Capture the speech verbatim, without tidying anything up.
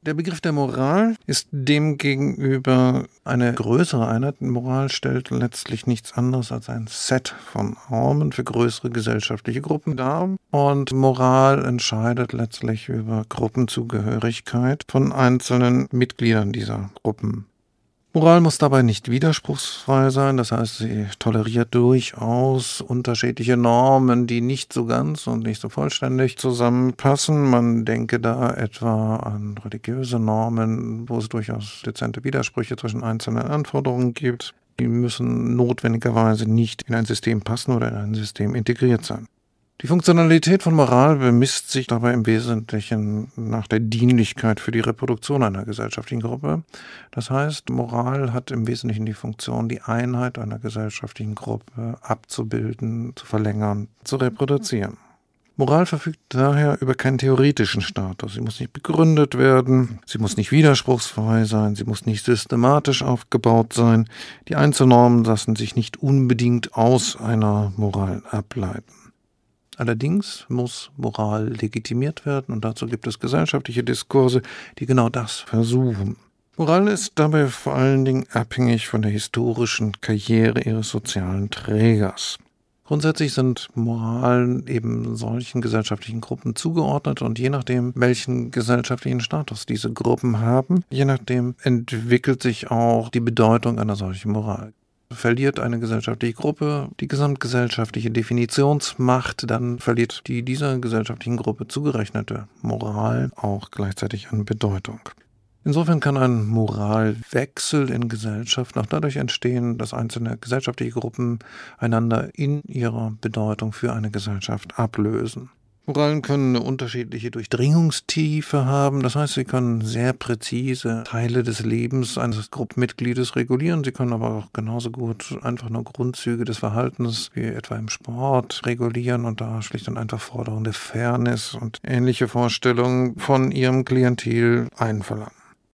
Der Begriff der Moral ist demgegenüber eine größere Einheit. Moral stellt letztlich nichts anderes als ein Set von Normen für größere gesellschaftliche Gruppen dar. Und Moral entscheidet letztlich über Gruppenzugehörigkeit von einzelnen Mitgliedern dieser Gruppen. Moral muss dabei nicht widerspruchsfrei sein, das heißt, sie toleriert durchaus unterschiedliche Normen, die nicht so ganz und nicht so vollständig zusammenpassen. Man denke da etwa an religiöse Normen, wo es durchaus dezente Widersprüche zwischen einzelnen Anforderungen gibt. Die müssen notwendigerweise nicht in ein System passen oder in ein System integriert sein. Die Funktionalität von Moral bemisst sich dabei im Wesentlichen nach der Dienlichkeit für die Reproduktion einer gesellschaftlichen Gruppe. Das heißt, Moral hat im Wesentlichen die Funktion, die Einheit einer gesellschaftlichen Gruppe abzubilden, zu verlängern, zu reproduzieren. Moral verfügt daher über keinen theoretischen Status. Sie muss nicht begründet werden, sie muss nicht widerspruchsfrei sein, sie muss nicht systematisch aufgebaut sein. Die Einzelnormen lassen sich nicht unbedingt aus einer Moral ableiten. Allerdings muss Moral legitimiert werden und dazu gibt es gesellschaftliche Diskurse, die genau das versuchen. Moral ist dabei vor allen Dingen abhängig von der historischen Karriere ihres sozialen Trägers. Grundsätzlich sind Moralen eben solchen gesellschaftlichen Gruppen zugeordnet und je nachdem, welchen gesellschaftlichen Status diese Gruppen haben, je nachdem entwickelt sich auch die Bedeutung einer solchen Moral. Verliert eine gesellschaftliche Gruppe die gesamtgesellschaftliche Definitionsmacht, dann verliert die dieser gesellschaftlichen Gruppe zugerechnete Moral auch gleichzeitig an Bedeutung. Insofern kann ein Moralwechsel in Gesellschaften auch dadurch entstehen, dass einzelne gesellschaftliche Gruppen einander in ihrer Bedeutung für eine Gesellschaft ablösen. Moralen können eine unterschiedliche Durchdringungstiefe haben, das heißt, sie können sehr präzise Teile des Lebens eines Gruppenmitgliedes regulieren, sie können aber auch genauso gut einfach nur Grundzüge des Verhaltens, wie etwa im Sport, regulieren und da schlicht und einfach Forderungen der Fairness und ähnliche Vorstellungen von ihrem Klientel einverlangen.